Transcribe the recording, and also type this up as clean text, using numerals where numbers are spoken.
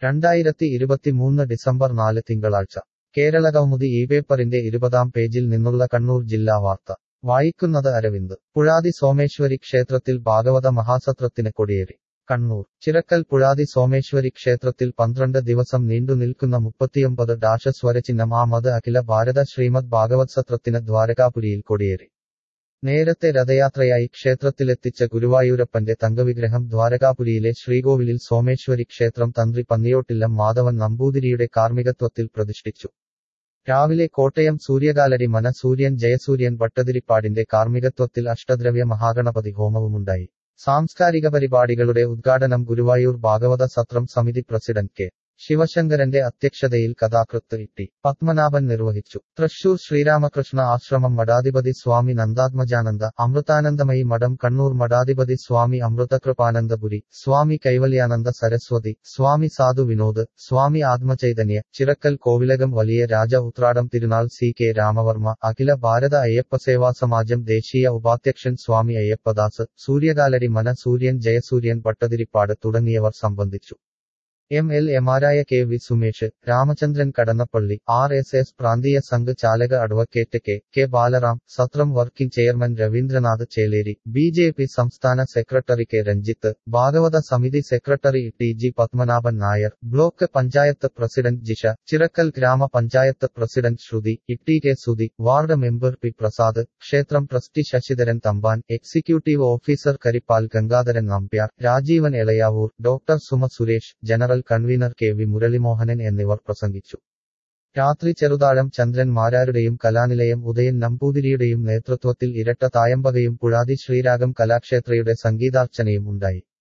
2023 December 4 തിങ്കളാഴ്ച കേരളകൗമുദി പേപ്പറിന്റെ 20-ാം പേജിൽ നിന്നുള്ള കണ്ണൂർ ജില്ലാ വാർത്ത വായിക്കുന്നത് അരവിന്ദ്. പുഴാതി സോമേശ്വരി ക്ഷേത്രത്തിൽ ഭാഗവത മഹാസത്രത്തിന് കൊടിയേറി. കണ്ണൂർ ചിറക്കൽ പുഴാതി സോമേശ്വരി ക്ഷേത്രത്തിൽ 12 ദിവസം നീണ്ടുനിൽക്കുന്ന 39 സ്വരചിഹ്നം ആമത് അഖില ഭാരത ശ്രീമദ് ഭാഗവത് സത്രത്തിന് ദ്വാരകാപുരിയിൽ കൊടിയേറി. നേരത്തെ രഥയാത്രയായി ക്ഷേത്രത്തിലെത്തിച്ച ഗുരുവായൂരപ്പന്റെ തങ്കവിഗ്രഹം ദ്വാരകാപുരിയിലെ ശ്രീകോവിലിൽ സോമേശ്വരി ക്ഷേത്രം തന്ത്രി പന്നിയോട്ടില്ലം മാധവൻ നമ്പൂതിരിയുടെ കാർമ്മികത്വത്തിൽ പ്രതിഷ്ഠിച്ചു. രാവിലെ കോട്ടയം സൂര്യകാലടി മന സൂര്യൻ ജയസൂര്യൻ ഭട്ടതിരിപ്പാടിന്റെ കാർമ്മികത്വത്തിൽ അഷ്ടദ്രവ്യ മഹാഗണപതി ഹോമവുമുണ്ടായി. സാംസ്കാരിക പരിപാടികളുടെ ഉദ്ഘാടനം ഗുരുവായൂർ ഭാഗവത സത്രം സമിതി പ്രസിഡന്റ് കെ. ശിവശങ്കരന്റെ അധ്യക്ഷതയിൽ കഥാകൃത്ത് ടി. പത്മനാഭൻ നിർവഹിച്ചു. തൃശൂർ ശ്രീരാമകൃഷ്ണ ആശ്രമം മഠാധിപതി സ്വാമി നന്ദാത്മജാനന്ദ, അമൃതാനന്ദമയി മഠം കണ്ണൂർ മഠാധിപതി സ്വാമി അമൃതകൃപാനന്ദപുരി, സ്വാമി കൈവല്യാനന്ദ സരസ്വതി, സ്വാമി സാധു വിനോദ്, സ്വാമി ആത്മചൈതന്യ, ചിറക്കൽ കോവിലകം വലിയ രാജ ഉത്രാടം തിരുനാൾ സി. കെ. രാമവർമ്മ, അഖില ഭാരത അയ്യപ്പസേവാ സമാജം ദേശീയ ഉപാധ്യക്ഷൻ സ്വാമി അയ്യപ്പദാസ്, സൂര്യകാലടി മന സൂര്യൻ ജയസൂര്യൻ ഭട്ടതിരിപ്പാട് തുടങ്ങിയവർ സംബന്ധിച്ചു. എം.എൽ.എമാരായ K. V. Sumesh, Ramachandran Kadannappally, RSS. പ്രാന്തീയ സംഘ് ചാലക അഡ്വക്കേറ്റ് കെ. കെ. ബാലറാം, സത്രം working chairman Raveendranath Chelery, BJP. സംസ്ഥാന സെക്രട്ടറി കെ. രഞ്ജിത്ത്, ഭാഗവത സമിതി secretary T. G. Padmanabhan Nair, block panchayat president Jisha, Chirakkal ഗ്രാമപഞ്ചായത്ത് president Shruthi, T. K. Sudhi, ward member P. Prasad, ക്ഷേത്രം trustee Sasidharan Thampan, executive officer Karippal Gangadharan Nambiar, Rajeevan Elayavoor, doctor Suma Suresh, general convener K. V. Muraleemohanan എന്നിവർ പ്രസംഗിച്ചു. രാത്രി ചെറുതാഴം ചന്ദ്രൻ മാരാരുടെയും കലാനിലയം ഉദയൻ നമ്പൂതിരിയുടെയും നേതൃത്വത്തിൽ ഇരട്ട തായമ്പകയും പുഴാതി ശ്രീരാഗം കലാക്ഷേത്രയുടെ സംഗീതാർച്ചനയും ഉണ്ടായി.